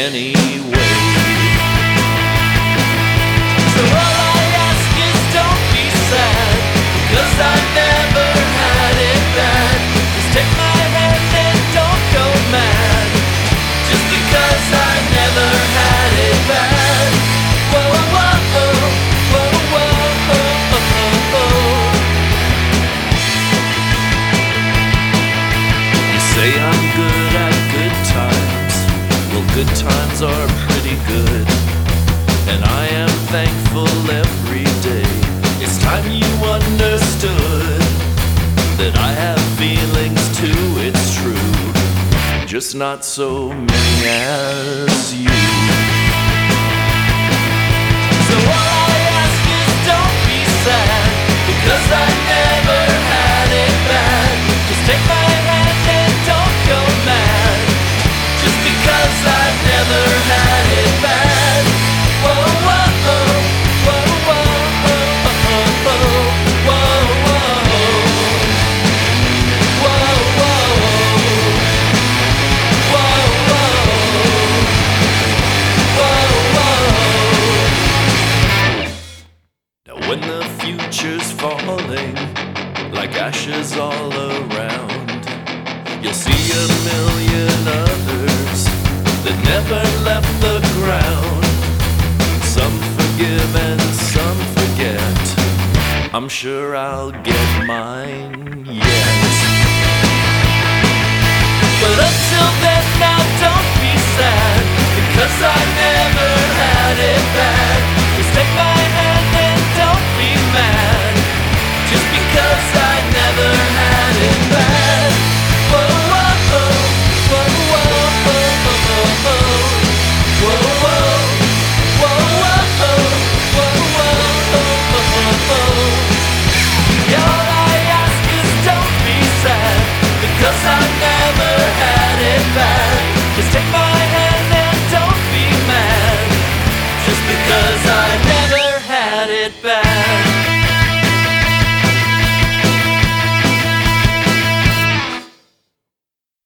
anyway. So all I ask is don't be sad, 'cause I never had it bad. Just take my hand and don't go mad, just because I never had it bad. Whoa, whoa, whoa, whoa, whoa, whoa. You say I'm good at good times. Well, good times are pretty good, and I am thankful every day. It's time you understood that I have feelings too, it's true, just not so many as you. So all I ask is don't be sad, because I never had it bad. Just take my hand and don't go mad, just because I never had it bad. Whoa, whoa, whoa, whoa, whoa, whoa, whoa, whoa, now when the future's falling like ashes all around, you'll see a million others that never left the ground. Some forgive and some forget. I'm sure I'll get mine yet. But until then, now don't be sad, because I never had it bad. Just take my hand and don't be mad, just because I never had it bad. Whoa, whoa, whoa, whoa, whoa, whoa, whoa, whoa, whoa. Yeah, all I ask is don't be sad, because I never had it bad. Just take my hand and don't be mad, just because I never had it bad.